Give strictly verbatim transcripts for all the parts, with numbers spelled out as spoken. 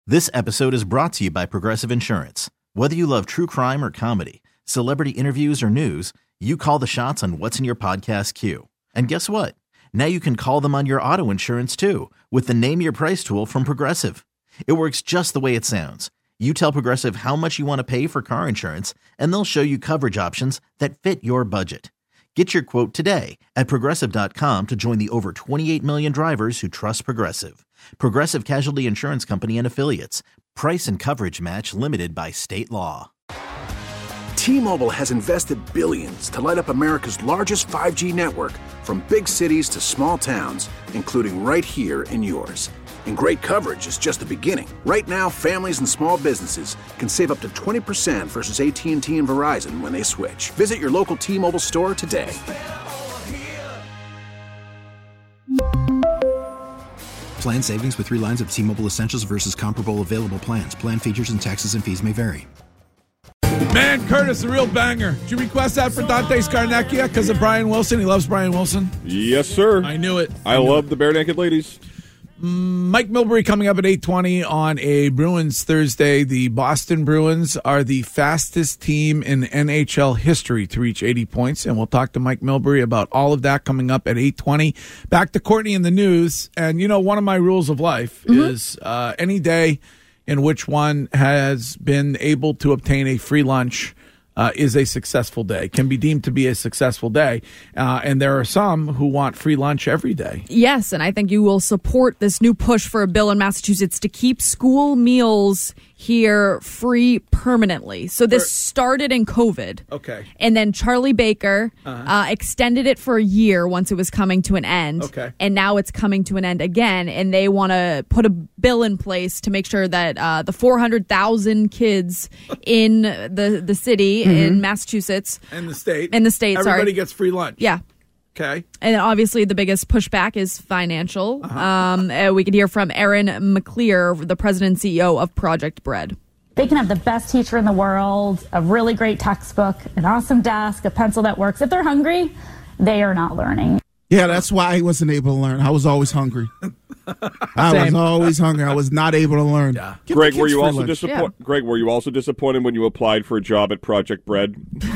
This episode is brought to you by Progressive Insurance. Whether you love true crime or comedy, celebrity interviews or news, you call the shots on what's in your podcast queue. And guess what? Now you can call them on your auto insurance too with the Name Your Price tool from Progressive. It works just the way it sounds. You tell Progressive how much you want to pay for car insurance, and they'll show you coverage options that fit your budget. Get your quote today at Progressive dot com to join the over twenty-eight million drivers who trust Progressive. Progressive Casualty Insurance Company and Affiliates. Price and coverage match limited by state law. T-Mobile has invested billions to light up America's largest five G network, from big cities to small towns, including right here in yours. And great coverage is just the beginning. Right now, families and small businesses can save up to twenty percent versus A T and T and Verizon when they switch. Visit your local T-Mobile store today. Plan savings with three lines of T-Mobile Essentials versus comparable available plans. Plan features and taxes and fees may vary. Man, Curtis, a real banger. Did you request that for Dante Scarnecchia because of Brian Wilson? He loves Brian Wilson. Yes, sir. I knew it. I, I love it. The Bare Naked Ladies. Mike Milbury coming up at eight twenty on a Bruins Thursday. The Boston Bruins are the fastest team in N H L history to reach eighty points, and we'll talk to Mike Milbury about all of that coming up at eight twenty. Back to Courtney in the news, and you know, one of my rules of life mm-hmm. is uh, any day in which one has been able to obtain a free lunch Uh, is a successful day, can be deemed to be a successful day. Uh, and there are some who want free lunch every day. Yes, and I think you will support this new push for a bill in Massachusetts to keep school meals here free permanently. So this started in COVID. Okay. And then Charlie Baker uh-huh. uh, extended it for a year once it was coming to an end. Okay. And now it's coming to an end again. And they want to put a bill in place to make sure that uh, the four hundred thousand kids in the, the city, mm-hmm. in Massachusetts. And the state. And the state, Everybody sorry. gets free lunch. Yeah. Okay. And obviously the biggest pushback is financial. Uh-huh. Um, uh, we could hear from Erin McClear, the president and C E O of Project Bread. They can have the best teacher in the world, a really great textbook, an awesome desk, a pencil that works. If they're hungry, they are not learning. Yeah, that's why I wasn't able to learn. I was always hungry. I Same. was always hungry. I was not able to learn. Yeah. Greg, were you also disappointed? Yeah. Greg, were you also disappointed when you applied for a job at Project Bread?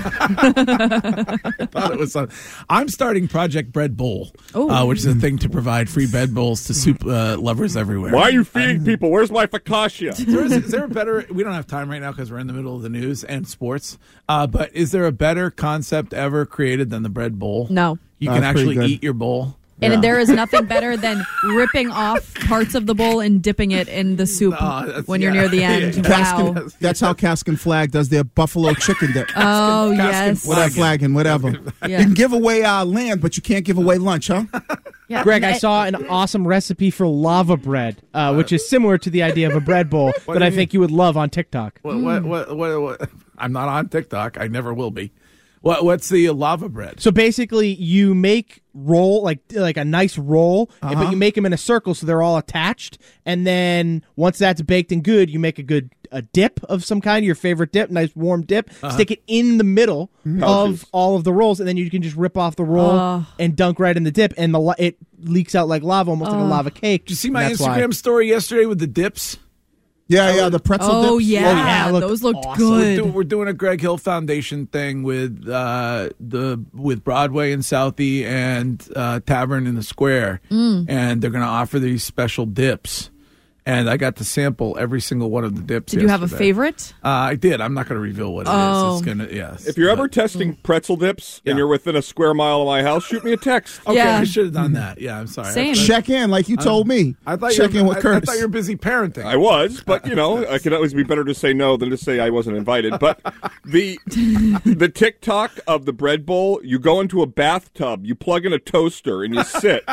I thought it was. A, I'm starting Project Bread Bowl, uh, which is a thing to provide free bread bowls to soup uh, lovers everywhere. Why are you feeding um, people? Where's my focaccia? Is there, is, is there a better? We don't have time right now because we're in the middle of the news and sports. Uh, but is there a better concept ever created than the bread bowl? No. You uh, can actually good. eat your bowl. And yeah. there is nothing better than ripping off parts of the bowl and dipping it in the soup uh, when you're yeah. near the end. Yeah. Wow. Caskin, that's how Cask and Flag does their buffalo chicken dip. Oh, Caskin, yes. Whatever, flagging, whatever. Yeah. You can give away uh, land, but you can't give away lunch, huh? Yeah. Greg, I saw an awesome recipe for lava bread, uh, which is similar to the idea of a bread bowl that I think you would love on TikTok. What, what, what, what, what, I'm not on TikTok. I never will be. What What's the lava bread? So basically, you make roll like like a nice roll, uh-huh. but you make them in a circle so they're all attached. And then once that's baked and good, you make a good a dip of some kind, your favorite dip, nice warm dip. Uh-huh. Stick it in the middle mm-hmm. of all of the rolls, and then you can just rip off the roll uh. and dunk right in the dip, and the it leaks out like lava, almost uh. like a lava cake. Did you see my Instagram why. story yesterday with the dips? Yeah, yeah, the pretzel oh, dips. Yeah. Oh, yeah, looked those looked awesome. good. We're, do, we're doing a Greg Hill Foundation thing with uh, the with Broadway and Southie and uh, Tavern in the Square, mm. and they're going to offer these special dips. And I got to sample every single one of the dips. Did yesterday. you have a favorite? Uh, I did. I'm not going to reveal what it oh. is. It's gonna yes. If you're ever testing pretzel dips yeah. and you're within a square mile of my house, shoot me a text. Okay, yeah. I should have done that. Yeah, I'm sorry. Same. Check in like you told me. I thought Check you in were, with I, Curtis. I thought you were busy parenting. I was, but you know, I could always be better to say no than to say I wasn't invited. But the the TikTok of the bread bowl, you go into a bathtub, you plug in a toaster, and you sit,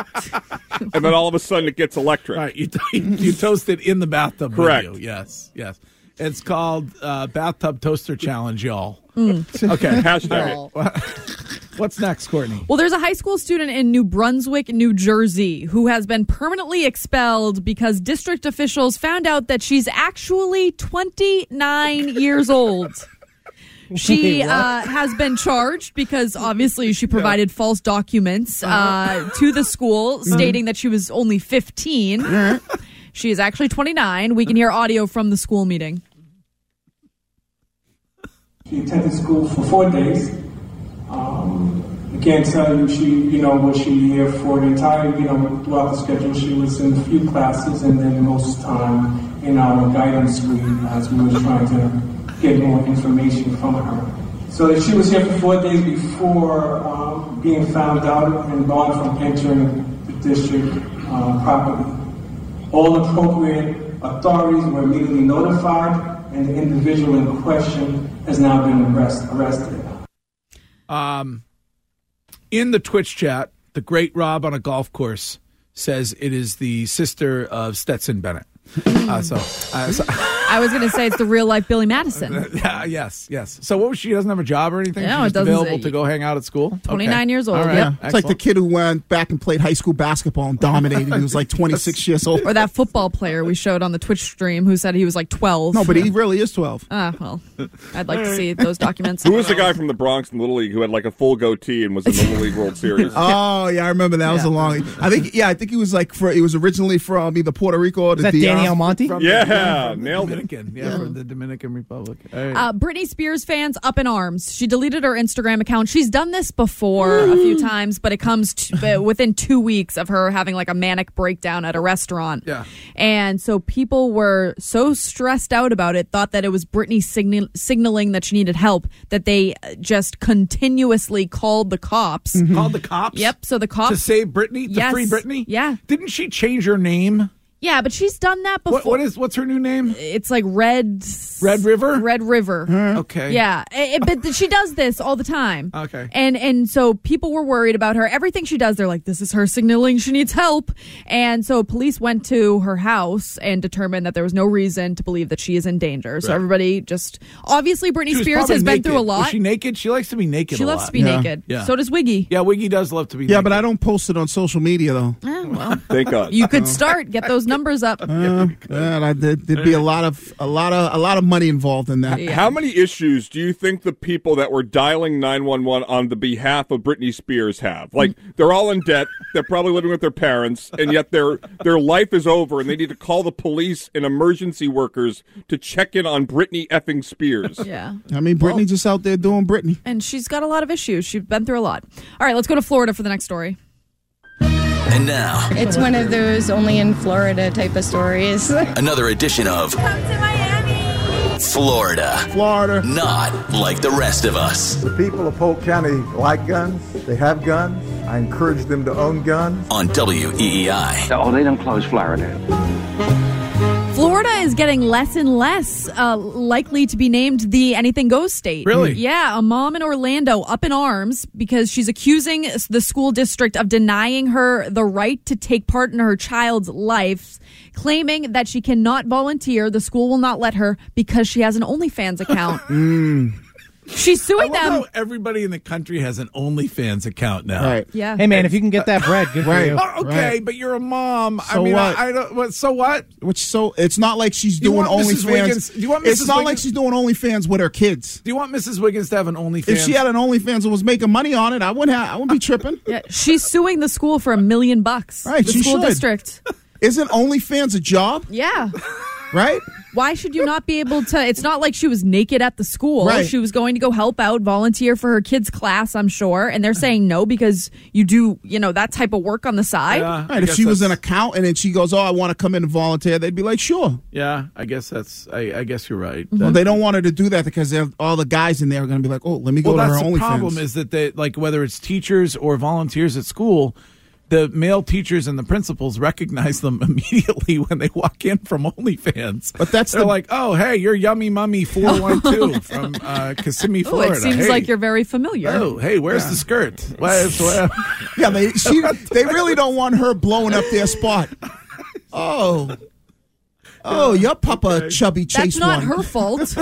and then all of a sudden it gets electric. Right, you you toast it in the bathtub. Correct. With you. Yes, yes. It's called uh, Bathtub Toaster Challenge, y'all. Mm. Okay. Hashtag it. What's next, Courtney? Well, there's a high school student in New Brunswick, New Jersey, who has been permanently expelled because district officials found out that she's actually twenty-nine years old. She Wait, uh, has been charged because obviously she provided yeah. false documents uh, to the school stating that she was only fifteen. She is actually twenty-nine. We can hear audio from the school meeting. She attended school for four days. Um, I can't tell you she, you know, was she here for the entire, you know, throughout the schedule. She was in a few classes, and then most time in our guidance suite as we were trying to get more information from her. So she was here for four days before um, being found out and barred from entering the district uh, property. All appropriate authorities were immediately notified, and the individual in question has now been arrest, arrested. Um, in the Twitch chat, the great Rob on a golf course says it is the sister of Stetson Bennett. Uh, so, uh, so I was going to say it's the real life Billy Madison. Uh, yes, yes. So what was she? Doesn't have a job or anything? No, She's it doesn't available say- to go hang out at school. twenty-nine years old. All right. Yep. It's like the kid who went back and played high school basketball and dominated. He was like twenty-six years old. Or that football player we showed on the Twitch stream who said he was like twelve. No, but he really is twelve. Ah, well, I'd like to see those documents. Who was the guy from the Bronx in Little League who had like a full goatee and was in the Little League World Series? Oh yeah, I remember that was Yeah. a long. I think yeah, I think he was like for. He was originally from either Puerto Rico or the Is that D R. Danny Almonte? From Yeah, the, from the nailed it. Dominican. Yeah, from the Dominican Republic. All right. Uh, Britney Spears fans up in arms. She deleted her Instagram account. She's done this before a few times, but it comes to, uh, within two weeks of her having like a manic breakdown at a restaurant. Yeah. And so people were so stressed out about it, thought that it was Britney signal- signaling that she needed help, that they just continuously called the cops. Called the cops? Yep. So the cops. To save Britney? To Yes. free Britney? Yeah. Didn't she change her name? Yeah, but she's done that before. What, what is? What's her new name? It's like Red Red River? Red River. Okay. Yeah, eh, eh, but she does this all the time. Okay. And and so people were worried about her. Everything she does, they're like, this is her signaling she needs help. And so police went to her house and determined that there was no reason to believe that she is in danger. So Right. everybody just obviously Britney She was Spears probably has been naked. through a lot. Was she naked? She likes to be naked She a loves lot. to be Yeah. naked. Yeah. So does Wiggy. Yeah, Wiggy does love to be Yeah, naked. but I don't post it on social media though. Eh, well, Thank God. you could start get those numbers up. Uh, yeah, I, there, there'd be a lot of a lot of a lot of money involved in that. Yeah. How many issues do you think the people that were dialing nine one one on the behalf of Britney Spears have? Like, they're all in debt. They're probably living with their parents, and yet their their life is over, and they need to call the police and emergency workers to check in on Britney effing Spears. Yeah. I mean, Britney just out there doing Britney. And she's got a lot of issues. She's been through a lot. All right, let's go to Florida for the next story. And now, It's one of those only in Florida type of stories. another edition of Come to Miami. Florida. Florida. Not like the rest of us. The people of Polk County like guns. They have guns. I encourage them to own guns. On W E E I. Oh, they don't close Florida. Florida is getting less and less uh, likely to be named the anything goes state. Really? Yeah, a mom in Orlando up in arms because she's accusing the school district of denying her the right to take part in her child's life, claiming that she cannot volunteer. The school will not let her because she has an OnlyFans account. Mm. She's I suing love them. how everybody in the country has an OnlyFans account now. Right. Yeah. Hey, man, if you can get that bread, good for Right. you. Oh, okay, Right. but you're a mom. I So mean, what? I, I don't. What, so what? Which so it's not like she's Do you doing want Missus Wiggins- OnlyFans. do you want It's Missus not Wiggins- like she's doing OnlyFans with her kids. Do you want Missus Wiggins to have an OnlyFans? If she had an OnlyFans and was making money on it, I wouldn't. Have, I wouldn't be tripping. Yeah, she's suing the school for a million bucks. Right, the she school should. district. Isn't OnlyFans a job? Yeah. Right. Why should you not be able to? It's not like she was naked at the school. Right. She was going to go help out, volunteer for her kids' class, I'm sure. And they're saying no because you do, you know, that type of work on the side. Yeah, I Right. If guess she was an that's- accountant and she goes, "Oh, I want to come in and volunteer," they'd be like, "Sure." Yeah, I guess that's. I, I guess you're right. Well, That- they don't want her to do that because they're- all the guys in there are going to be like, "Oh, let me go well, to that's her the OnlyFans." problem is that they like whether it's teachers or volunteers at school, the male teachers and the principals recognize them immediately when they walk in from OnlyFans. But that's they're the- like, oh, hey, you're Yummy Mummy four one two from uh, Kissimmee, Oh, Florida. it seems Hey. like you're very familiar. Oh, hey, where's the skirt? Where's, where? Yeah, they she, they really don't want her blowing up their spot. Oh, oh, your papa chubby chase That's not one. her fault.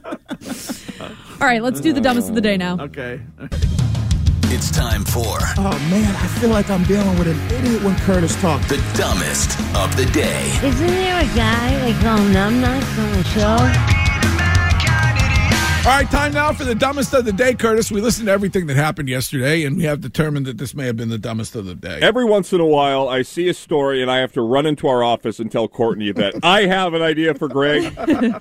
All right, let's do the dumbest of the day now. Okay. It's time for Oh man, I feel like I'm dealing with an idiot when Curtis talks. the dumbest of the day. Isn't there a guy like called Numbnuts on the show? All right, time now for the dumbest of the day, Curtis. We listened to everything that happened yesterday, and we have determined that this may have been the dumbest of the day. Every once in a while, I see a story, and I have to run into our office and tell Courtney that I have an idea for Greg.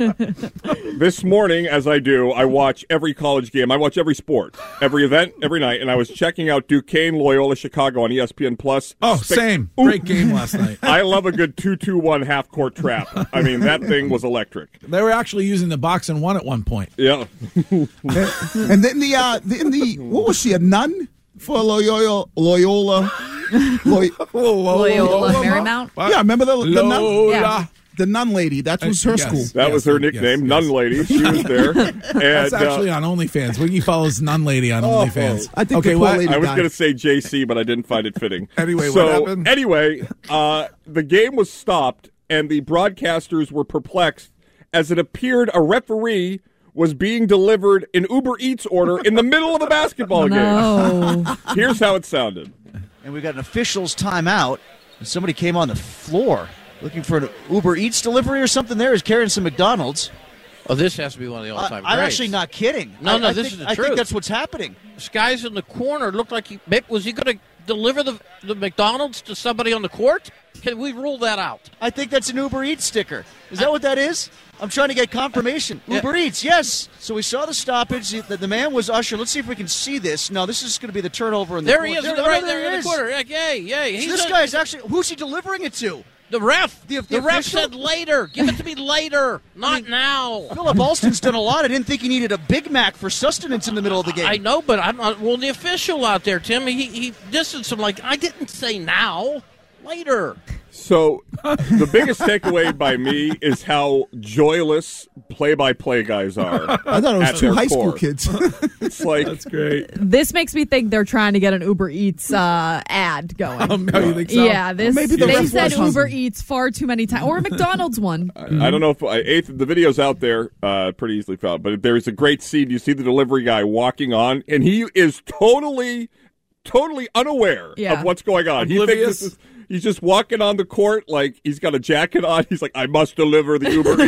This morning, as I do, I watch every college game. I watch every sport, every event, every night, and I was checking out Duquesne, Loyola, Chicago on E S P N Plus. Oh, Spe- same. Ooh. Great game last night. I love a good two two one half-court trap. I mean, that thing was electric. They were actually using the box and one at one point. Yeah. and, and then the uh, then the what was she, a nun for Loyola Loyola Loy- Loyola Marymount? Yeah, remember the, the nun? Lola. Yeah. The nun lady. That was her Yes. school. That Yes, was her yes, nickname, yes. Nun Lady. She was there. And, That's actually uh, on OnlyFans. Wiggy follows Nun Lady on OnlyFans. I think okay, the poor what? lady I was died. going to say J C, but I didn't find it fitting. Anyway, so, what happened? Anyway, uh, the game was stopped, and the broadcasters were perplexed as it appeared a referee was being delivered an Uber Eats order in the middle of a basketball No. game. Here's how it sounded. And we got an official's timeout, and somebody came on the floor looking for an Uber Eats delivery or something there. He's carrying some McDonald's. Oh, this has to be one of the all-time I, I'm greats. actually not kidding. No, I, no, I this think, is the I truth. think that's what's happening. This guy's in the corner. Looked like he was he going to deliver the the McDonald's to somebody on the court? Can we rule that out? I think that's an Uber Eats sticker. Is that what that is? I'm trying to get confirmation. Yeah. Uber Eats, yes. So we saw the stoppage. The, the man was ushered. Let's see if we can see this. No, this is going to be the turnover in the There corner. he is, There, right oh, there he in the is. corner. Yeah, yay, yay. So this a- guy is actually, who's he delivering it to? the ref. The- The, the ref official? said later. Give it to me later, not now. Philip Alston's done a lot. I didn't think he needed a Big Mac for sustenance in the middle of the game. I know, but I'm not. Well, the official out there, Tim, he he distanced him like I didn't say now, later. So the biggest takeaway by me is how joyless play-by-play guys are. I thought it was at two their high school core. kids. It's like That's great. This makes me think they're trying to get an Uber Eats uh, ad going. Um, no, you think so? Yeah, this Maybe the they ref said was Uber hungry. Eats far too many times, or a McDonald's one. I, I don't know if I, eighth, the video's out there, uh, pretty easily found. But there's a great scene. You see the delivery guy walking on, and he is totally, totally unaware Yeah. of what's going on. He Oblivious. thinks this is. He's just walking on the court like he's got a jacket on. He's like, I must deliver the Uber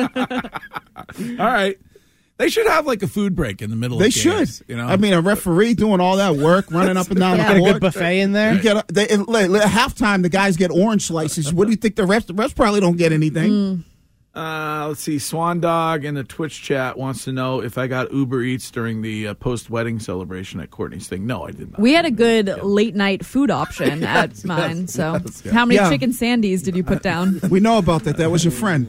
Eats. All right. They should have like a food break in the middle They of should. games. You know? I mean, a referee doing all that work, running up and down Got the a court. good buffet in there. You get a, they, at halftime, the guys get orange slices. What do you think the refs? The refs probably don't get anything. Uh, let's see. Swan Dog in the Twitch chat wants to know if I got Uber Eats during the uh, post-wedding celebration at Courtney's thing. No, I did not. We had a good late night food option at mine. So, yes, yeah. how many Yeah. chicken sandies did you put down? We know about that. That was your friend.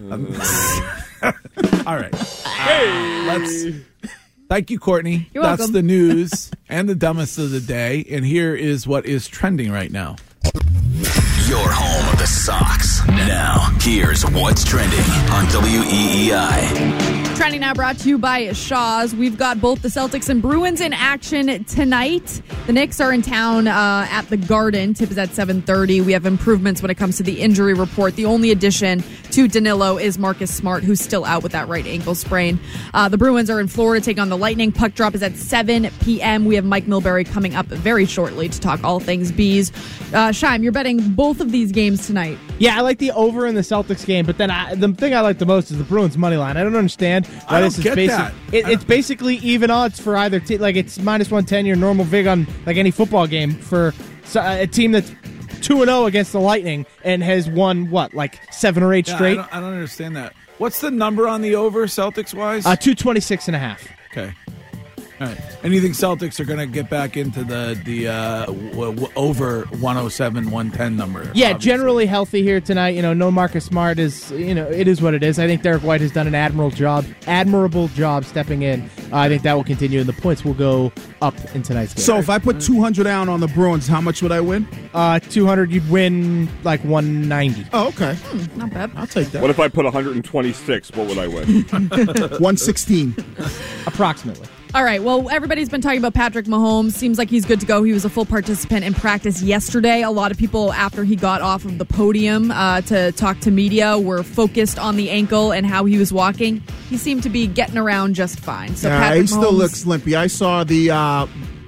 All right. Uh, let's. Thank you, Courtney. You're That's welcome. the news and the dumbest of the day. And here is what is trending right now. Your home of the Sox. Now, here's what's trending on W E E I. Trending now brought to you by Shaw's. We've got both the Celtics and Bruins in action tonight. The Knicks are in town uh, at the Garden. Tip is at seven thirty. We have improvements when it comes to the injury report. The only addition to Danilo is Marcus Smart, who's still out with that right ankle sprain. Uh, the Bruins are in Florida taking on the Lightning. Puck drop is at seven p.m. We have Mike Milbury coming up very shortly to talk all things bees. Uh, Shime, you're betting both of these games tonight. Yeah, I like the over in the Celtics game, but then I, the thing I like the most is the Bruins money line. I don't understand why I don't this is get basic. that. It, it's basically even odds for either team. Like it's minus one ten, your normal vig on like any football game for so- a team that's two and zero against the Lightning and has won what like seven or eight Yeah, I, straight. don't, I don't understand that. What's the number on the over, Celtics-wise? Uh, two twenty six and a half. Okay. All right. And you think Celtics are going to get back into the the uh, w- w- over one oh seven, one ten number? Yeah, obviously. generally healthy here tonight. You know, no Marcus Smart is, you know, it is what it is. I think Derek White has done an admirable job, admirable job stepping in. Uh, I think that will continue, and the points will go up in tonight's game. So if I put two hundred down on the Bruins, how much would I win? Uh, two hundred, you'd win like one ninety. Oh, okay. Hmm, not bad. I'll take that. What if I put one hundred twenty-six? What would I win? one sixteen. Approximately. All right. Well, everybody's been talking about Patrick Mahomes. Seems like he's good to go. He was a full participant in practice yesterday. A lot of people, after he got off of the podium uh, to talk to media, were focused on the ankle and how he was walking. He seemed to be getting around just fine. So Yeah, Patrick he still Mahomes, looks limpy. I saw the uh,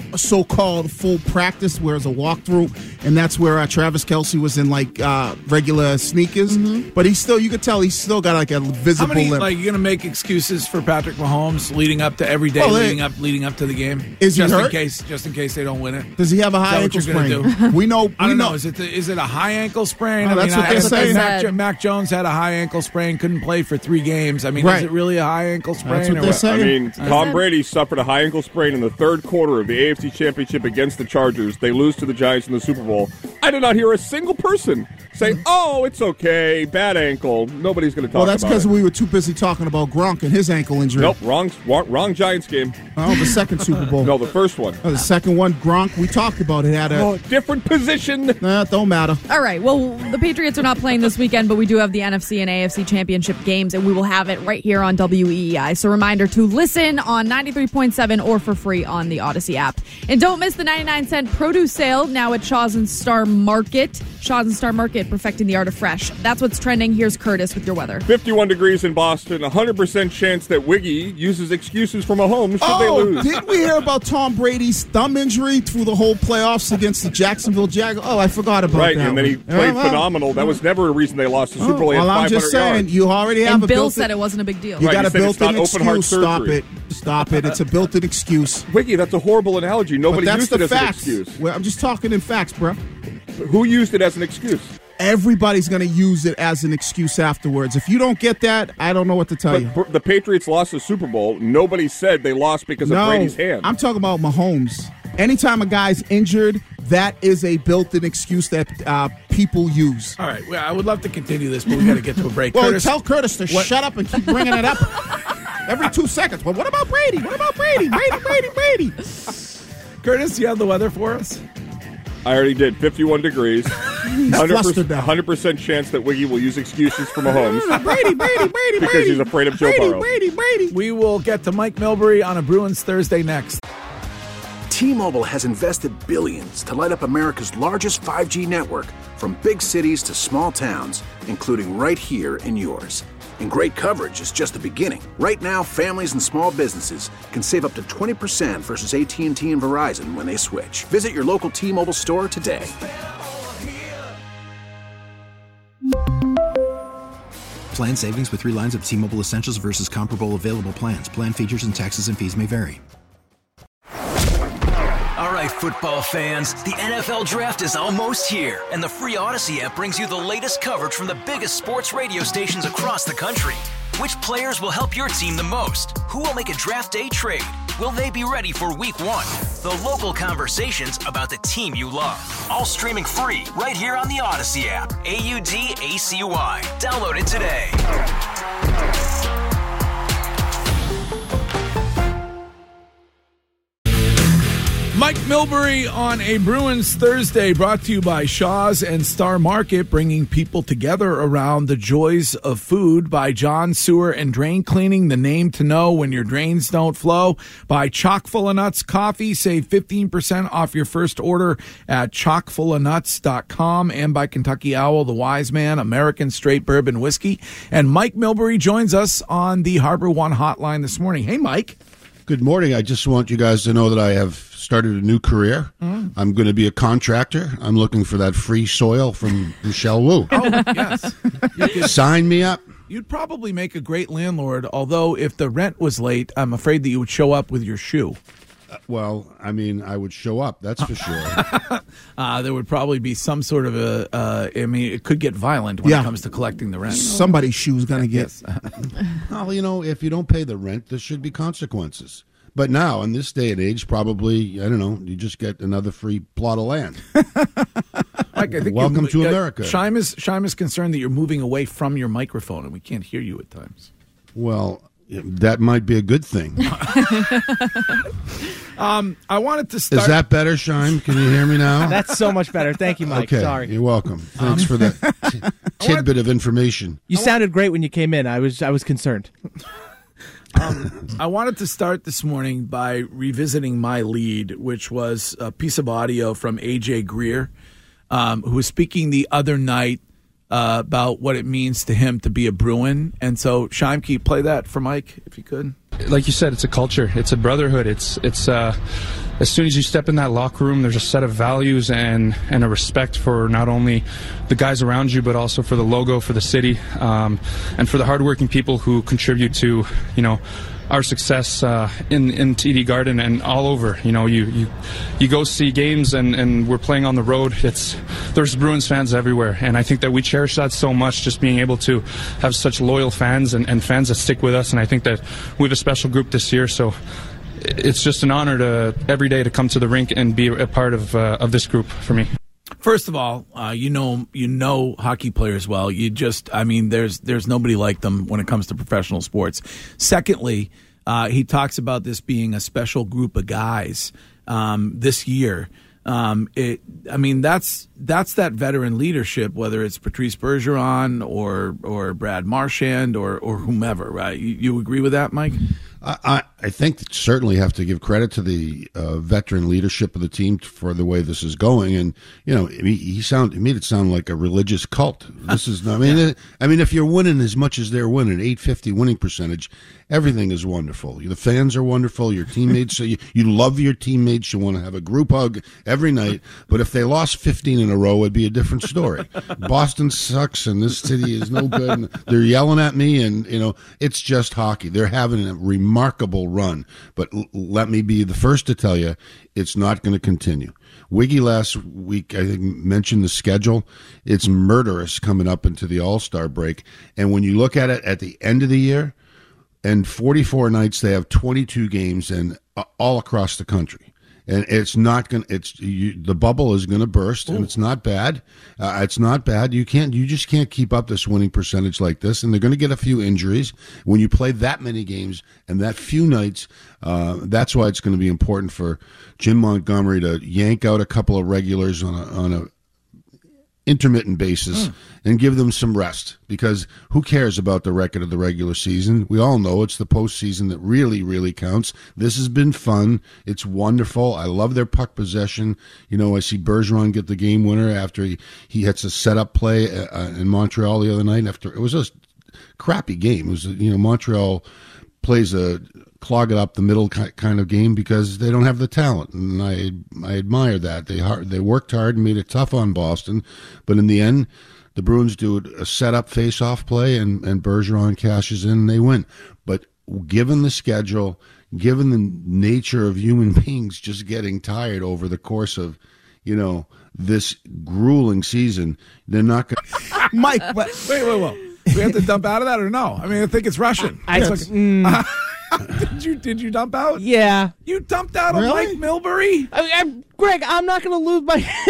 a so-called full practice, where it's a walkthrough, and that's where uh, Travis Kelce was in like uh, regular sneakers. Mm-hmm. But he's still, you could tell he's still got like a visible. How many, limp. like, you're going to make excuses for Patrick Mahomes leading up to every day, well, leading it, up, leading up to the game? Is just he in hurt? case, just in case they don't win it. Does he have a high ankle sprain? Do? We know. We I don't know. know. Is it the, is it a high ankle sprain? Oh, I that's mean, what I, they're saying. Mac, Mac Jones had a high ankle sprain, couldn't play for three games. I mean, right. is it really a high ankle sprain? That's what or they're what? saying. I mean, Tom Brady suffered a high ankle sprain in the third quarter of the A F C Championship against the Chargers. They lose to the Giants in the Super Bowl. I did not hear a single person say, "Oh, it's okay, bad ankle." Nobody's going to talk well, that's about it. because we were too busy talking about Gronk and his ankle injury. Nope, wrong, wrong, wrong Giants game. Oh, the second Super Bowl. No, the first one. Oh, the second one, Gronk. We talked about it. Had a oh, different position. Nah, don't matter. All right. Well, the Patriots are not playing this weekend, but we do have the N F C and A F C championship games, and we will have it right here on W E E I. So, reminder to listen on ninety-three point seven or for free on the Odyssey app. And don't miss the ninety-nine cent produce sale now at Shaw's and Star Market. Shaw's and Star Market, perfecting the art of fresh. That's what's trending. Here's Curtis with your weather. fifty-one degrees in Boston. one hundred percent chance that Wiggy uses excuses from Mahomes should oh, they lose. Didn't we hear about Tom Brady's thumb injury through the whole playoffs against the Jacksonville Jaguars? Oh, I forgot about right, that. and then he one. played yeah, well, phenomenal. That was never a reason they lost the Super Bowl. Oh, well, I'm just saying, yards. you already have and a Bill built-in, said it wasn't a big deal. You right, got a built-in excuse. Stop surgery. it. Stop it. It's a built-in excuse. Wiggy, that's a horrible analogy. Nobody but that's used the it as facts. an excuse. Well, I'm just talking in facts, bro. Who used it as an excuse? Everybody's going to use it as an excuse afterwards. If you don't get that, I don't know what to tell but you. The Patriots lost the Super Bowl. Nobody said they lost because no, of Brady's hand. I'm talking about Mahomes. Anytime a guy's injured, that is a built-in excuse that uh, people use. All right. Well, I would love to continue this, but we got to get to a break. Well, Curtis, tell Curtis to what? shut up and keep bringing it up every two seconds. Well, what about Brady? What about Brady? Brady, Brady, Brady. Curtis, you have the weather for us? I already did. fifty-one degrees. flustered now. one hundred percent chance that Wiggy will use excuses for Mahomes. Brady, Brady, Brady, because Brady. he's afraid of Joe Brady, Burrow. Brady, Brady. We will get to Mike Milbury on a Bruins Thursday next. T-Mobile has invested billions to light up America's largest five G network, from big cities to small towns, including right here in yours. And great coverage is just the beginning. Right now, families and small businesses can save up to twenty percent versus A T and T and Verizon when they switch. Visit your local T-Mobile store today. Plan savings with three lines of T-Mobile Essentials versus comparable available plans. Plan features and taxes and fees may vary. All right, football fans, the N F L Draft is almost here, and the free Odyssey app brings you the latest coverage from the biggest sports radio stations across the country. Which players will help your team the most? Who will make a draft day trade? Will they be ready for week one? The local conversations about the team you love. All streaming free right here on the Odyssey app. A U D A C Y. Download it today. Mike Milbury on a Bruins Thursday, brought to you by Shaw's and Star Market, bringing people together around the joys of food. By John Sewer and Drain Cleaning, the name to know when your drains don't flow. By Chock full of Nuts Coffee, save fifteen percent off your first order at chock full of nuts dot com. And by Kentucky Owl, the Wise Man, American Straight Bourbon Whiskey. And Mike Milbury joins us on the Harbor One hotline this morning. Hey, Mike. Good morning. I just want you guys to know that I have started a new career. Mm. I'm going to be a contractor. I'm looking for that free soil from Michelle Wu. Oh, yes. You could, Sign me up. You'd probably make a great landlord, although if the rent was late, I'm afraid that you would show up with your shoe. Uh, well, I mean, I would show up, that's for sure. uh, there would probably be some sort of a, uh, I mean, it could get violent when Yeah. it comes to collecting the rent. Somebody's shoe's going to get. Well, you know, if you don't pay the rent, there should be consequences. But now, in this day and age, probably, I don't know, you just get another free plot of land. Mike, I think Welcome to uh, America. Shime is, Shime is concerned that you're moving away from your microphone and we can't hear you at times. Well, that might be a good thing. um, I wanted to start. Is that better, Shime? Can you hear me now? That's so much better. Thank you, Mike. Okay, Sorry. you're welcome. Thanks Um, for that t- tidbit of information. You sounded great when you came in. I was I was concerned. Um, I wanted to start this morning by revisiting my lead, which was a piece of audio from A J Greer, um, who was speaking the other night uh, about what it means to him to be a Bruin. And so, Shime, can you play that for Mike, if you could? Like you said, it's a culture. It's a brotherhood. It's it's uh, as soon as you step in that locker room, there's a set of values and, and a respect for not only the guys around you, but also for the logo, for the city, um, and for the hardworking people who contribute to, you know, our success uh, in in T D Garden and all over. You know, you you, you go see games and, and we're playing on the road. It's there's Bruins fans everywhere, and I think that we cherish that so much. Just being able to have such loyal fans and, and fans that stick with us, and I think that we have a special group this year. So it's just an honor to every day to come to the rink and be a part of uh, of this group for me. First of all, uh, you know you know hockey players well. You just, I mean, there's there's nobody like them when it comes to professional sports. Secondly, uh, he talks about this being a special group of guys um, this year. Um, it, I mean, that's that's that veteran leadership, whether it's Patrice Bergeron or or Brad Marchand or or whomever. Right? You, you agree with that, Mike? I, I think that certainly have to give credit to the uh, veteran leadership of the team for the way this is going. And, you know, he, he sound, he made it sound like a religious cult. This is not, I mean, yeah. I mean, if you're winning as much as they're winning, eight fifty winning percentage, everything is wonderful. The fans are wonderful. Your teammates, so you, you love your teammates. You want to have a group hug every night. But if they lost fifteen in a row, it'd be a different story. Boston sucks and this city is no good. And they're yelling at me and, you know, it's just hockey. They're having a remarkable run. But l- let me be the first to tell you, it's not going to continue. Wiggy last week, I think, mentioned the schedule. It's murderous coming up into the All-Star break. And when you look at it at the end of the year, and forty-four nights, they have twenty-two games and uh, all across the country. And it's not going to, it's, you, the bubble is going to burst. Ooh. And it's not bad. Uh, it's not bad. You can't, you just can't keep up this winning percentage like this. And they're going to get a few injuries. When you play that many games and that few nights, uh, that's why it's going to be important for Jim Montgomery to yank out a couple of regulars on a, on a, intermittent basis mm. and give them some rest, because who cares about the record of the regular season? We all know it's the postseason that really, really counts. This has been fun. It's wonderful. I love their puck possession. You know, I see Bergeron get the game winner after he, he hits a setup play uh, in Montreal the other night. After it was a crappy game. It was, you know, Montreal plays a clog it up the middle kind of game because they don't have the talent, and I I admire that. They hard, they worked hard and made it tough on Boston, but in the end, the Bruins do a set-up face-off play, and, and Bergeron cashes in and they win. But given the schedule, given the nature of human beings just getting tired over the course of, you know, this grueling season, they're not going to... Mike, wait, wait, wait. We have to dump out of that or no? I mean, I think it's Russian. I, it's I, like, mm. uh, did you did you dump out? Yeah. You dumped out on Really? Mike Milbury? I mean, I'm, Greg, I'm not going to lose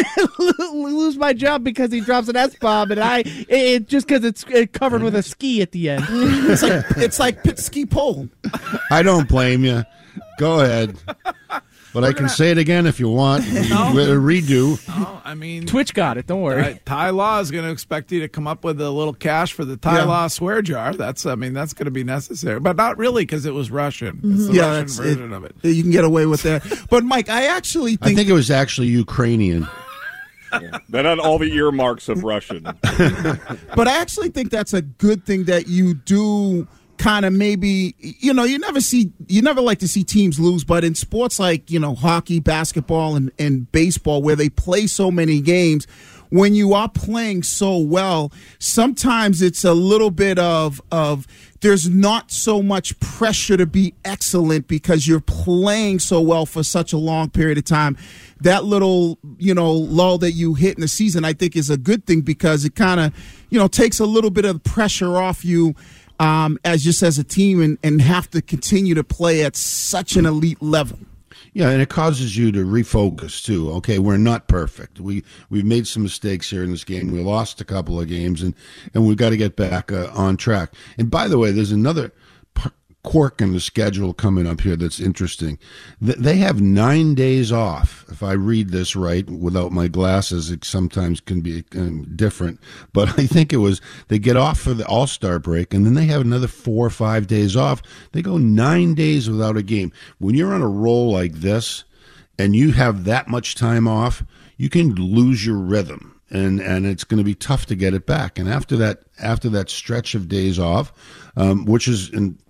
my lose my job because he drops an S bomb, and I it, it just because it's it covered with a ski at the end. It's like it's like pit ski pole. I don't blame you. Go ahead. But We're I can gonna... say it again if you want. No. With a redo. No, I mean, Twitch got it. Don't worry. Uh, Ty Law is going to expect you to come up with a little cash for the Ty Yeah. Law swear jar. That's, I mean, that's going to be necessary, but not really because it was Russian. It's the Yeah, Russian that's version of it. You can get away with that. But Mike, I actually think, I think it was actually Ukrainian. Yeah. That had all the earmarks of Russian. but I actually think that's a good thing that you do. Kind of maybe, you know, you never see, you never like to see teams lose, but in sports like, you know, hockey, basketball, and, and baseball, where they play so many games, when you are playing so well, sometimes it's a little bit of, of there's not so much pressure to be excellent because you're playing so well for such a long period of time. That little, you know, lull that you hit in the season, I think is a good thing because it kind of, you know, takes a little bit of pressure off you. Um, as just as a team and, and have to continue to play at such an elite level. Yeah, and it causes you to refocus too. Okay, we're not perfect. We we've made some mistakes here in this game. We lost a couple of games, and and we've got to get back uh, on track. And by the way, there's another p- quirk in the schedule coming up here that's interesting. Th- they have nine days off. If I read this right, without my glasses, it sometimes can be um, different. But I think it was they get off for the All-Star break, and then they have another four or five days off. They go nine days without a game. When you're on a roll like this, and you have that much time off, you can lose your rhythm. And and it's going to be tough to get it back. And after that, after that stretch of days off, um, which is in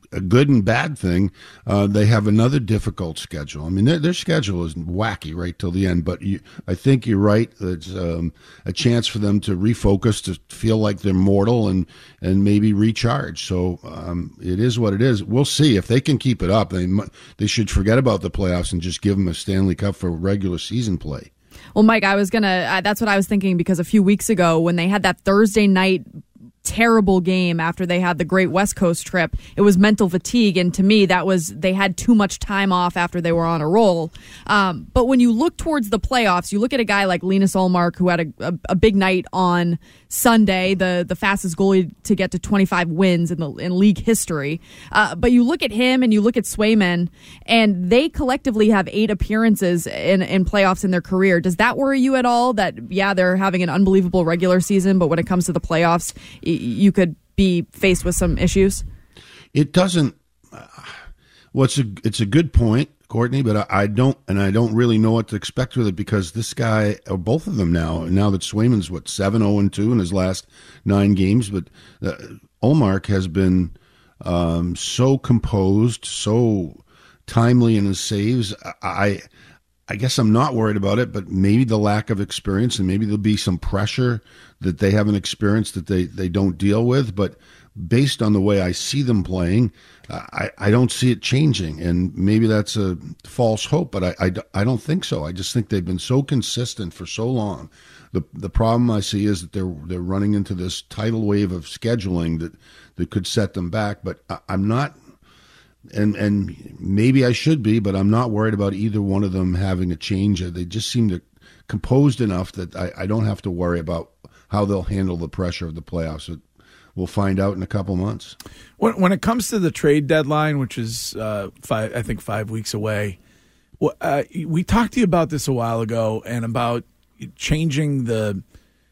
a good and bad thing. Uh, they have another difficult schedule. I mean, their, their schedule is wacky right till the end. But you, I think you're right. It's um, a chance for them to refocus, to feel like they're mortal, and and maybe recharge. So um, it is what it is. We'll see if they can keep it up. They they should forget about the playoffs and just give them a Stanley Cup for regular season play. Well, Mike, I was gonna. Uh, that's what I was thinking, because a few weeks ago when they had that Thursday night terrible game after they had the great West Coast trip, it was mental fatigue, and to me that was, they had too much time off after they were on a roll. Um, but when you look towards the playoffs, you look at a guy like Linus Ullmark, who had a, a, a big night on Sunday, the the fastest goalie to get to twenty-five wins in the in league history. Uh, but you look at him and you look at Swayman, and they collectively have eight appearances in, in playoffs in their career. Does that worry you at all? That, yeah, they're having an unbelievable regular season, but when it comes to the playoffs, y- you could be faced with some issues? It doesn't. Uh, well, it's a, it's a good point, Courtney, but I, I don't, and I don't really know what to expect with it, because this guy, or both of them now, now that Swayman's, what, seven oh and two in his last nine games, but uh, Ullmark has been um, so composed, so timely in his saves. I, I guess I'm not worried about it, but maybe the lack of experience, and maybe there'll be some pressure that they haven't experienced that they, they don't deal with. But based on the way I see them playing, I, I don't see it changing. And maybe that's a false hope, but I, I, I don't think so. I just think they've been so consistent for so long. The the problem I see is that they're they're running into this tidal wave of scheduling that, that could set them back. But I, I'm not, and and maybe I should be, but I'm not worried about either one of them having a change. They just seem to composed enough that I, I don't have to worry about how they'll handle the pressure of the playoffs. It, we'll find out in a couple months. When, when it comes to the trade deadline, which is uh, five, I think five weeks away, well, uh, we talked to you about this a while ago, and about changing the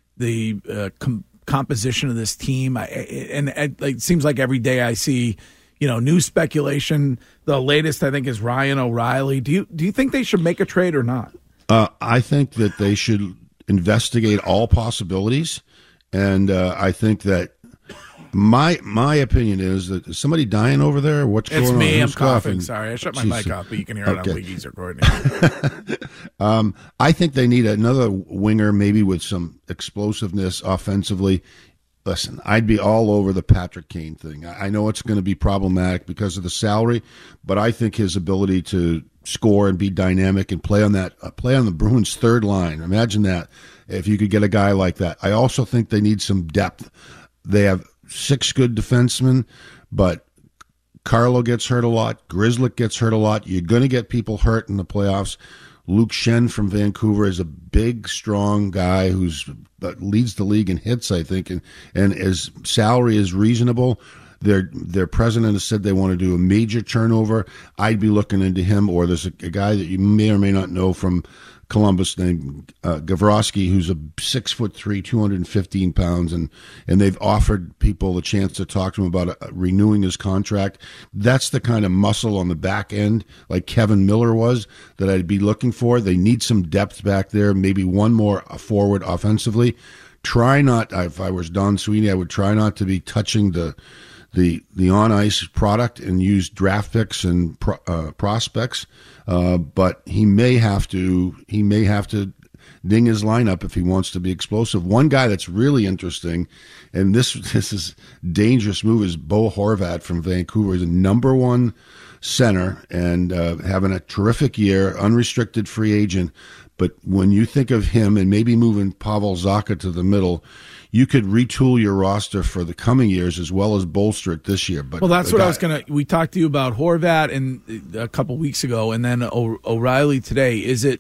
the uh, com- composition of this team. I, and it, it seems like every day I see, you know, new speculation. The latest, I think, is Ryan O'Reilly. Do you do you think they should make a trade or not? Uh, I think that they should investigate all possibilities, and uh, I think that my my opinion is that is somebody dying over there? What's it's going me. on? I'm Who's coughing. coughing? Sorry, I shut my Jeez. mic off, but you can hear it Okay. on Wiggy's recording. um, I think they need another winger, maybe with some explosiveness offensively. Listen, I'd be all over the Patrick Kane thing. I I know it's going to be problematic because of the salary, but I think his ability to score and be dynamic and play on that uh, play on the Bruins' third line. Imagine that, if you could get a guy like that. I also think they need some depth. They have six good defensemen, but Carlo gets hurt a lot. Grzelcyk gets hurt a lot. You're going to get people hurt in the playoffs. Luke Schenn from Vancouver is a big, strong guy who's uh, leads the league in hits, I think, and and his salary is reasonable. Their their president has said they want to do a major turnover. I'd be looking into him. Or there's a, a guy that you may or may not know from Columbus named uh, Gavrosky, who's a six foot three, two hundred fifteen pounds, and and they've offered people a chance to talk to him about uh, renewing his contract. That's the kind of muscle on the back end, like Kevin Miller was, that I'd be looking for. They need some depth back there, maybe one more forward offensively. Try not, if I was Don Sweeney, I would try not to be touching the the the on ice product and use draft picks and pro, uh, prospects. Uh, but he may have to he may have to ding his lineup if he wants to be explosive. One guy that's really interesting, and this this is dangerous move, is Bo Horvat from Vancouver. He's a number one center and uh, having a terrific year, unrestricted free agent. But when you think of him and maybe moving Pavel Zacha to the middle, you could retool your roster for the coming years as well as bolster it this year. But well, that's what guy, I was going to. We talked to you about Horvat and a couple weeks ago, and then o- O'Reilly today. Is it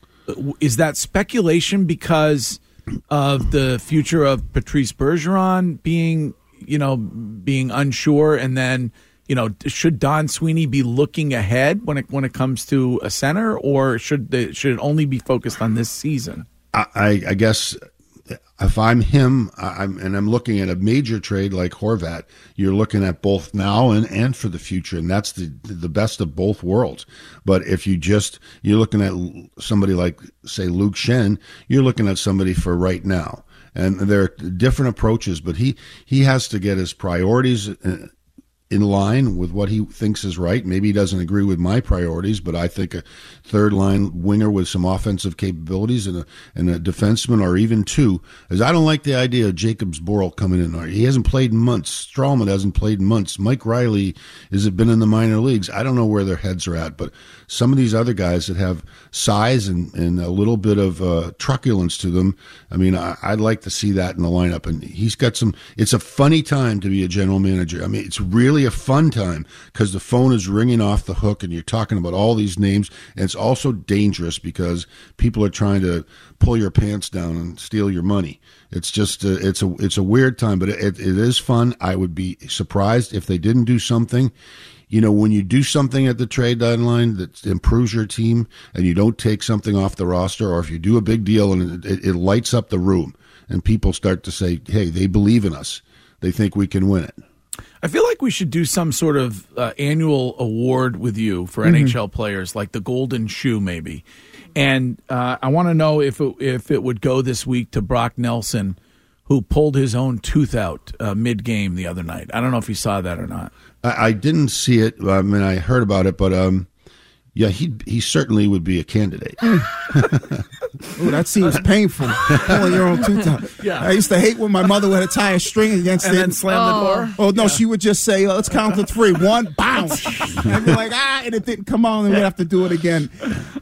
is that speculation because of the future of Patrice Bergeron being, you know, being unsure, and then, you know, should Don Sweeney be looking ahead when it when it comes to a center, or should the, should it only be focused on this season? I, I, I guess. If I'm him, I'm, and I'm looking at a major trade like Horvat, you're looking at both now and, and for the future, and that's the the best of both worlds. But if you just you're looking at somebody like, say, Luke Schenn, you're looking at somebody for right now, and there are different approaches. But he he has to get his priorities in line with what he thinks is right. Maybe he doesn't agree with my priorities, but I think a third line winger with some offensive capabilities and a and a defenseman or even two. As I don't like the idea of Jacobs Borrell coming in. He hasn't played in months. Strawman hasn't played in months. Mike Riley has been in the minor leagues. I don't know where their heads are at, but some of these other guys that have size and, and a little bit of uh, truculence to them, I mean, I, I'd like to see that in the lineup. And he's got some, it's a funny time to be a general manager. I mean, it's really a fun time because the phone is ringing off the hook and you're talking about all these names. And it's also dangerous because people are trying to pull your pants down and steal your money. It's just, uh, it's a, it's a weird time, but it, it is fun. I would be surprised if they didn't do something. You know, when you do something at the trade deadline that improves your team and you don't take something off the roster, or if you do a big deal and it, it lights up the room and people start to say, hey, they believe in us. They think we can win it. I feel like we should do some sort of uh, annual award with you for Mm-hmm. N H L players, like the Golden Shoe maybe. And uh, I want to know if it, if it would go this week to Brock Nelson, who pulled his own tooth out uh, mid-game the other night. I don't know if you saw that or not. I, I didn't see it. I mean, I heard about it, but um, yeah, he he certainly would be a candidate. Ooh, that seems painful. Pulling your own tooth out. Yeah. I used to hate when my mother would tie a string against And it then slam the door? Oh no, Yeah. she would just say, "Let's count to three. One, bounce." And I'd be like, ah, and it didn't come on, and we'd have to do it again.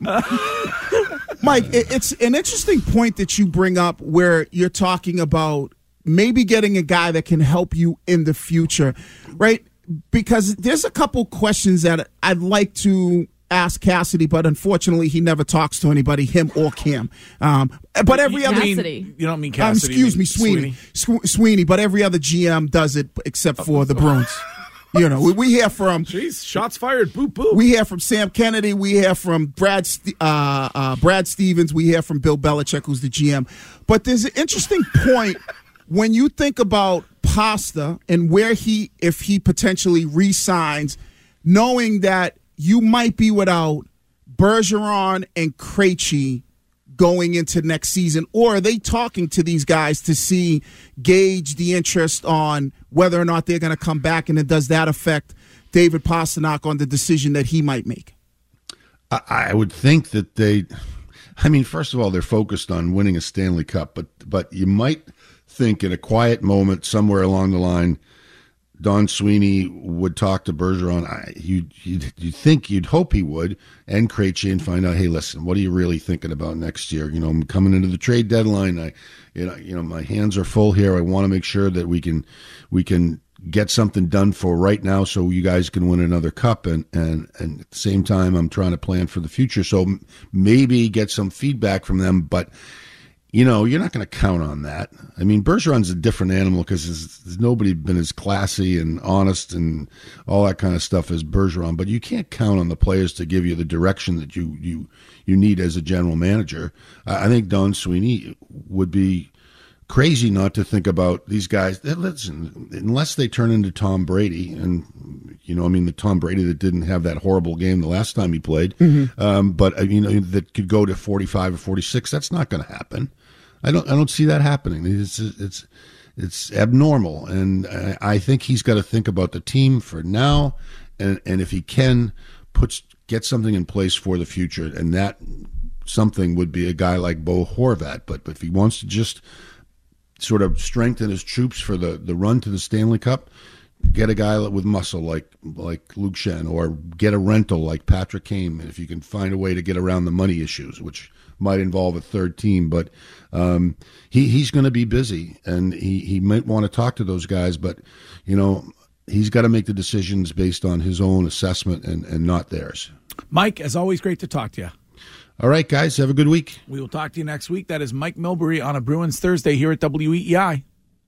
Mike, it, it's an interesting point that you bring up where you're talking about maybe getting a guy that can help you in the future, right? Because there's a couple questions that I'd like to ask Cassidy, but unfortunately he never talks to anybody, him or Cam. Um, but every You other mean- Cassidy. You don't mean um, Cassidy. excuse you me, mean Sweeney. Sw- Sweeney, but every other G M does it except for the Bruins. You know, we, we hear from Jeez, shots fired. Boop, boop. we hear from Sam Kennedy. We hear from Brad St- uh, uh, Brad Stevens. We hear from Bill Belichick, who's the G M. But there's an interesting point when you think about Pasta and where he, if he potentially re-signs, knowing that you might be without Bergeron and Krejci going into next season, or are they talking to these guys to see, gauge the interest on whether or not they're going to come back, and then does that affect David Pastrnak on the decision that he might make? I, I would think that they, I mean, first of all, they're focused on winning a Stanley Cup, but but you might think in a quiet moment somewhere along the line, Don Sweeney would talk to Bergeron. I, you'd, you'd, you'd think, you'd hope he would, and Krejci, and find out, hey, listen, what are you really thinking about next year? You know, I'm coming into the trade deadline. I, you know, you know, my hands are full here. I want to make sure that we can, we can get something done for right now, so you guys can win another cup. And and and at the same time, I'm trying to plan for the future. So maybe get some feedback from them, but. You know, you're not going to count on that. I mean, Bergeron's a different animal because there's nobody been as classy and honest and all that kind of stuff as Bergeron. But you can't count on the players to give you the direction that you you, you need as a general manager. I I think Don Sweeney would be crazy not to think about these guys. Listen, unless they turn into Tom Brady, and you know, I mean, the Tom Brady that didn't have that horrible game the last time he played, Mm-hmm. um, but you know, that could go to forty-five or forty-six. That's not going to happen. I don't. I don't see that happening. It's it's it's abnormal, and I, I think he's got to think about the team for now, and and if he can, puts get something in place for the future, and that something would be a guy like Bo Horvat. But if he wants to just sort of strengthen his troops for the, the run to the Stanley Cup, get a guy with muscle like like Luke Schenn, or get a rental like Patrick Kane, if you can find a way to get around the money issues, which might involve a third team. But um, he, he's going to be busy, and he, he might want to talk to those guys, but, you know, he's got to make the decisions based on his own assessment and, and not theirs. Mike, as always, great to talk to you. All right, guys, have a good week. We will talk to you next week. That is Mike Milbury on a Bruins Thursday here at W E E I.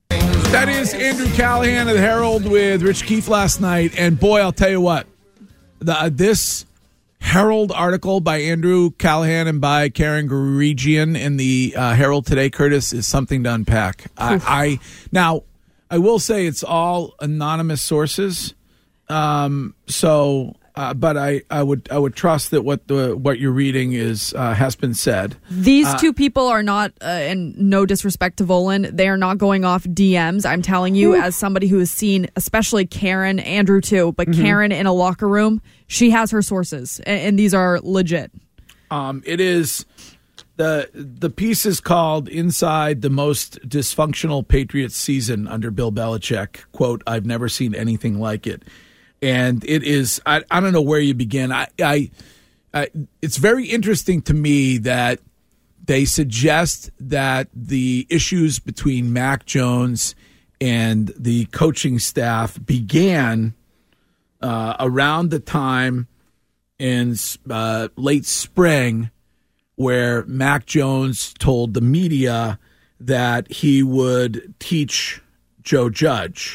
That is Andrew Callahan of the Herald with Rich Keefe last night. And boy, I'll tell you what, the, uh, this Herald article by Andrew Callahan and by Karen Garigian in the uh, Herald today, Curtis, is something to unpack. I, I now, I will say it's all anonymous sources. Um, so Uh, but I, I would I would trust that what the what you're reading is uh, has been said. These uh, two people are not, uh, and no disrespect to Volan, they are not going off D Ms. I'm telling you, as somebody who has seen, especially Karen, Andrew too, but mm-hmm. Karen in a locker room, she has her sources, and, and these are legit. Um, it is the the piece is called "Inside the Most Dysfunctional Patriots Season Under Bill Belichick." Quote: "I've never seen anything like it." And it is, I, I don't know where you begin. I, I, I, it's very interesting to me that they suggest that the issues between Mac Jones and the coaching staff began uh, around the time in uh, late spring where Mac Jones told the media that he would teach Joe Judge.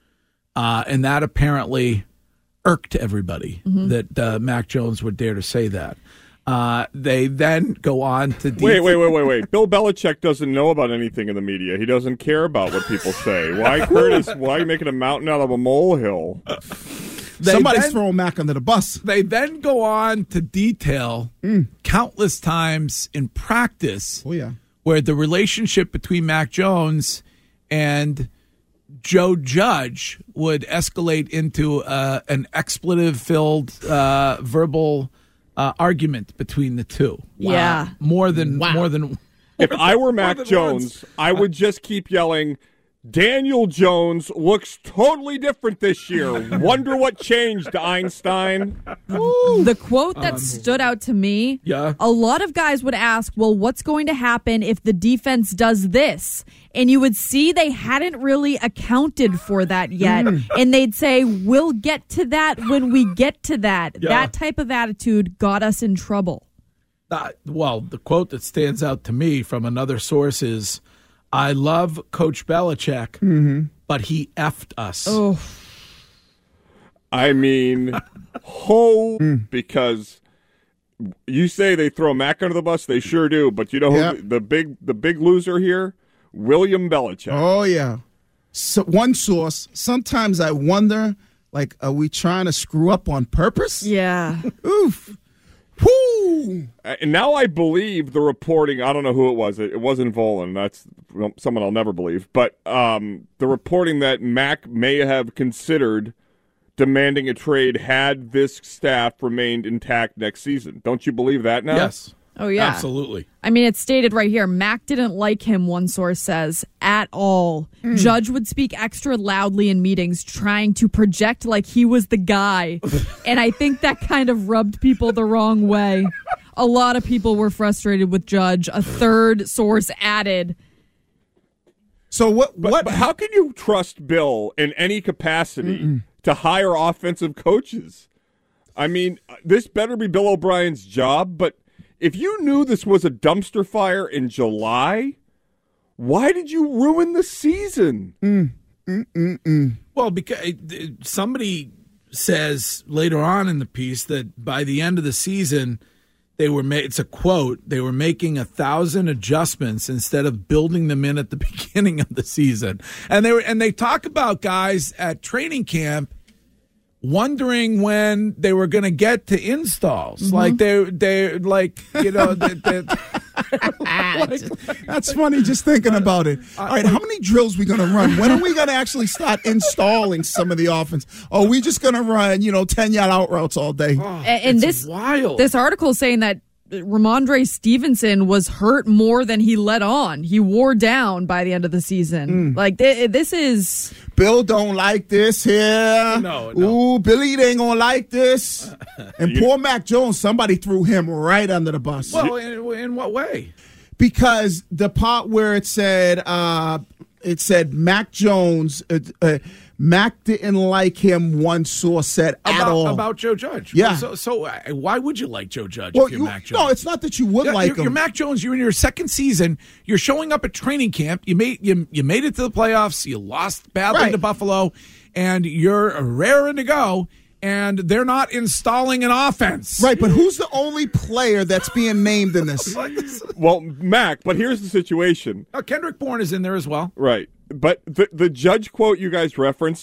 Uh, and that apparently irked everybody mm-hmm. that uh, Mac Jones would dare to say that. Uh, they then go on to de- wait, wait, wait, wait, wait. Bill Belichick doesn't know about anything in the media. He doesn't care about what people say. Why, Curtis? Why are you making a mountain out of a molehill? Somebody's then, throwing Mac under the bus. They then go on to detail mm. countless times in practice oh, yeah. where the relationship between Mac Jones and Joe Judge would escalate into uh, an expletive-filled uh, verbal uh, argument between the two. Wow. Yeah, more than wow. more than. If I were Mac Jones, once. I would just keep yelling, Daniel Jones looks totally different this year. Wonder what changed, Einstein. The quote that um, stood out to me, yeah. a lot of guys would ask, well, what's going to happen if the defense does this? And you would see they hadn't really accounted for that yet. Mm. And they'd say, we'll get to that when we get to that. Yeah. That type of attitude got us in trouble. Uh, well, the quote that stands out to me from another source is, I love Coach Belichick, mm-hmm. but he effed us. Oh. I mean, ho, because you say they throw Mac under the bus, they sure do. But you know who yep. the, the big the big loser here? William Belichick. Oh, yeah. So one source, sometimes I wonder, like, are we trying to screw up on purpose? Yeah. Oof. Whoo! And now I believe the reporting. I don't know who it was. It, it wasn't Volan. That's someone I'll never believe. But um, the reporting that Mac may have considered demanding a trade had this staff remained intact next season. Don't you believe that now? Yes. Oh, yeah. Absolutely. I mean, it's stated right here. Mac didn't like him, one source says, at all. Mm. Judge would speak extra loudly in meetings, trying to project like he was the guy. And I think that kind of rubbed people the wrong way. A lot of people were frustrated with Judge. A third source added. So what? But, what? But how can you trust Bill in any capacity Mm-mm. to hire offensive coaches? I mean, this better be Bill O'Brien's job, but if you knew this was a dumpster fire in July, why did you ruin the season? Mm, mm, mm, mm. Well, because somebody says later on in the piece that by the end of the season, they were ma- it's a quote, they were making a thousand adjustments instead of building them in at the beginning of the season. And they were and they talk about guys at training camp wondering when they were going to get to installs. Mm-hmm. Like they they like, you know, they, they, like, that's funny just thinking about it. All right, how many drills we going to run? When are we going to actually start installing some of the offense? Oh, we just going to run, you know, ten-yard out routes all day. Oh, and and this wild. This article is saying that Ramondre Stevenson was hurt more than he let on. He wore down by the end of the season. Mm. Like, th- this is... Bill don't like this here. No, no. Ooh, Billy ain't going to like this. And poor Mac Jones, somebody threw him right under the bus. Well, in, in what way? Because the part where it said, uh, it said Mac Jones... Uh, uh, Mac didn't like him, one source said, at about, all. About Joe Judge. Yeah. Well, so, so uh, why would you like Joe Judge well, if you're you, Mac Jones? No, it's not that you would yeah, like you're, him. You're Mac Jones. You're in your second season. You're showing up at training camp. You made you, you made it to the playoffs. You lost badly right. to Buffalo, and you're raring to go. And they're not installing an offense. Right, but who's the only player that's being named in this? Well, Mac, but here's the situation. Uh, Kendrick Bourne is in there as well. Right. But the the Judge quote you guys referenced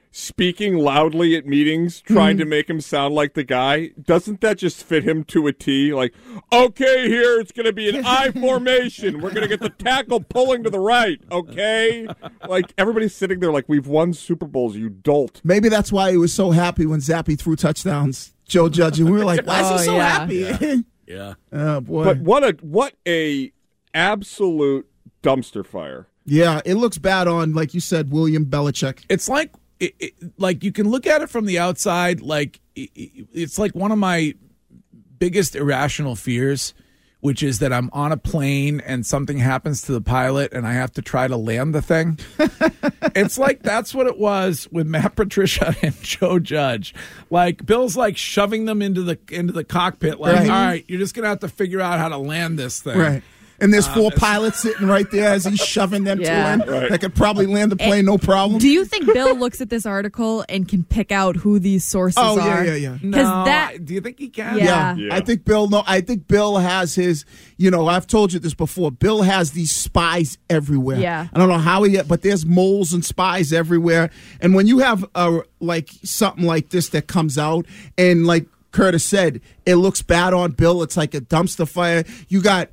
speaking loudly at meetings, trying Mm-hmm. to make him sound like the guy, doesn't that just fit him to a T? Like, okay, here, it's going to be an I formation. We're going to get the tackle pulling to the right, okay? Like, everybody's sitting there like, we've won Super Bowls, you dolt. Maybe that's why he was so happy when Zappy threw touchdowns, Joe Judge, and we were like, why is he Oh, so yeah. happy? Yeah. Yeah. Oh, boy. But what a what a absolute dumpster fire. Yeah, it looks bad on, like you said, William Belichick. It's like it, it, like you can look at it from the outside, like it, it's like one of my biggest irrational fears, which is that I'm on a plane and something happens to the pilot and I have to try to land the thing. It's like that's what it was with Matt Patricia and Joe Judge. Like Bill's like shoving them into the into the cockpit, like, Right. all right, you're just gonna have to figure out how to land this thing. Right. And there's Uh, four it's- pilots sitting right there as he's shoving them Yeah. to him. Right. That could probably land the plane, no problem. Do you think Bill looks at this article and can pick out who these sources Oh, yeah, are? yeah, yeah. Because No, that I- do you think he can? Yeah. Yeah. I think Bill. No, I think Bill has his. You know, I've told you this before. Bill has these spies everywhere. Yeah. I don't know how he, but there's moles and spies everywhere. And when you have a like something like this that comes out, and like Curtis said, it looks bad on Bill. It's like a dumpster fire. You got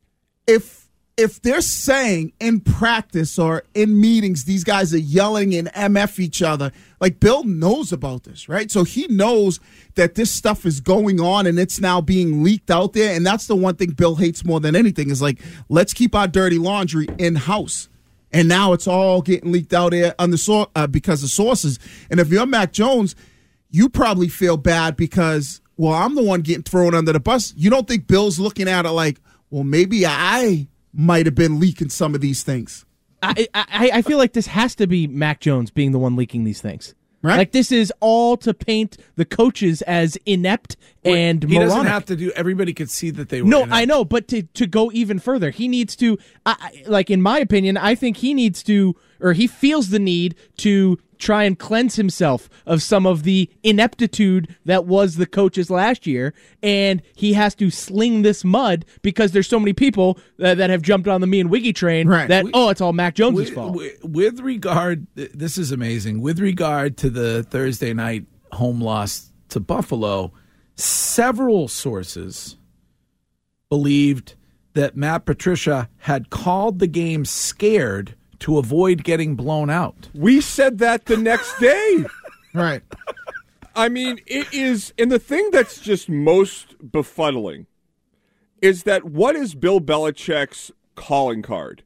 if. If they're saying in practice or in meetings, these guys are yelling and M F each other, like Bill knows about this, right? So he knows that this stuff is going on and it's now being leaked out there. And that's the one thing Bill hates more than anything is like, let's keep our dirty laundry in-house. And now it's all getting leaked out there on the so- uh, because of sources. And if you're Mac Jones, you probably feel bad because, well, I'm the one getting thrown under the bus. You don't think Bill's looking at it like, well, maybe I might have been leaking some of these things. I, I I feel like this has to be Mac Jones being the one leaking these things. Right. Like this is all to paint the coaches as inept and he moronic. doesn't have to do. Everybody could see that they were. No, in it. I know, but to to go even further, he needs to. I, I- like in my opinion, I think he needs to, or he feels the need to try and cleanse himself of some of the ineptitude that was the coaches last year, and he has to sling this mud because there's so many people that, that have jumped on the me and Wiggy train. Right. That We- oh, it's all Mac Jones's with, fault. with, with regard, this is amazing. With regard to the Thursday night home loss to Buffalo, several sources believed that Matt Patricia had called the game scared to avoid getting blown out. We said that the next day. Right. I mean, it is, and the thing that's just most befuddling is that what is Bill Belichick's calling card?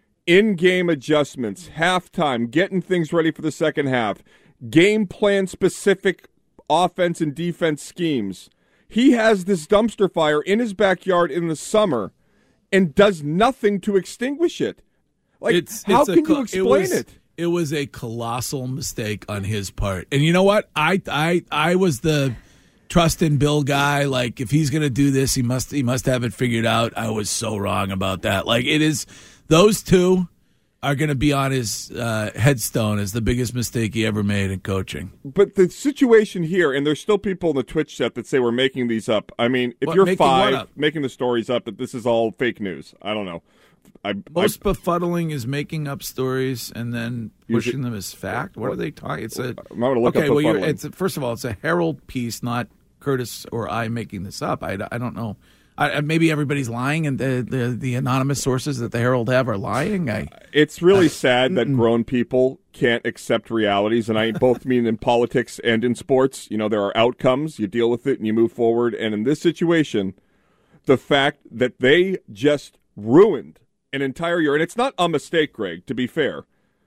In-game adjustments, halftime, getting things ready for the second half, game plan specific offense and defense schemes. He has this dumpster fire in his backyard in the summer and does nothing to extinguish it. Like, It's- how it's a can co- you explain it? was, It was a colossal mistake on his part. And you know what? I I I was the trust in Bill guy. Like, if he's gonna do this, he must he must have it figured out. I was so wrong about that. Like, it is those two are gonna be on his uh, headstone as the biggest mistake he ever made in coaching. But the situation here, and there's still people in the Twitch chat that say we're making these up. I mean, if What, you're making what five, up? making the stories up, that this is all fake news. I don't know. I, Most I, befuddling is making up stories and then Use pushing it- them as fact. What are they talking? It's a I'm going to look okay. up Well, you're, befuddling. it's first of all, it's a Herald piece, not Curtis or I making this up. I, I don't know. I, maybe everybody's lying, and the, the the anonymous sources that the Herald have are lying. I, It's really sad that grown people can't accept realities, and I both mean in politics and in sports. You know, there are outcomes, you deal with it, and you move forward. And in this situation, the fact that they just ruined an entire year, and it's not a mistake, Greg, to be fair.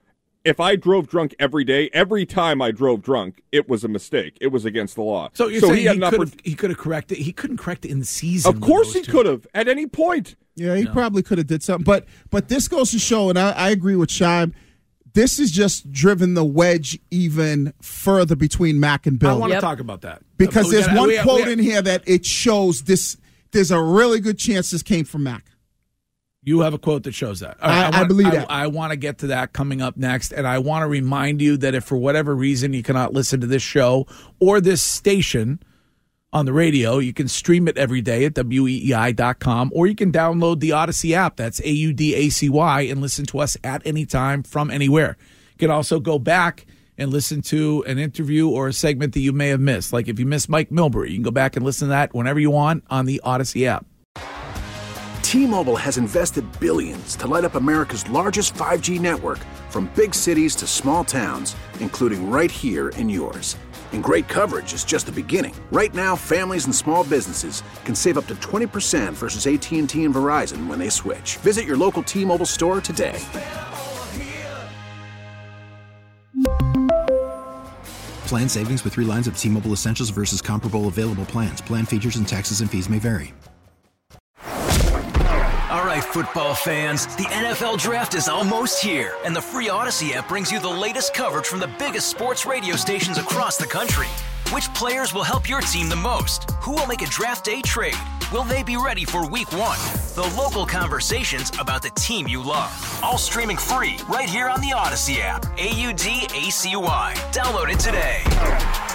If I drove drunk every day, every time I drove drunk, it was a mistake. It was against the law. so you're saying he had he an could oppor- have he could have corrected? He couldn't correct it in the season. Of with course those he two. could have, at any point. Yeah, he probably could have did something. But but this goes to show, and I, I agree with Shime, this has just driven the wedge even further between Mac and Bill. I want to Yep. talk about that because We there's gotta- one we- quote we- in here that it shows this. There's a really good chance this came from Mac. You have a quote that shows that. All I- I wanna- believe I, that. I want to get to that coming up next, and I want to remind you that if for whatever reason you cannot listen to this show or this station on the radio, you can stream it every day at W E E I dot com, or you can download the Odyssey app. That's A U D A C Y, and listen to us at any time from anywhere. You can also go back and listen to an interview or a segment that you may have missed. Like if you missed Mike Milbury, you can go back and listen to that whenever you want on the Odyssey app. T-Mobile has invested billions to light up America's largest five G network, from big cities to small towns, including right here in yours. And great coverage is just the beginning. Right now, families and small businesses can save up to twenty percent versus A T and T and Verizon when they switch. Visit your local T-Mobile store today. Plan savings with three lines of T-Mobile Essentials versus comparable available plans. Plan features and taxes and fees may vary. All right, football fans, the N F L Draft is almost here, and the free Odyssey app brings you the latest coverage from the biggest sports radio stations across the country. Which players will help your team the most? Who will make a draft day trade? Will they be ready for week one? The local conversations about the team you love. All streaming free right here on the Odyssey app. A U D A C Y. Download it today.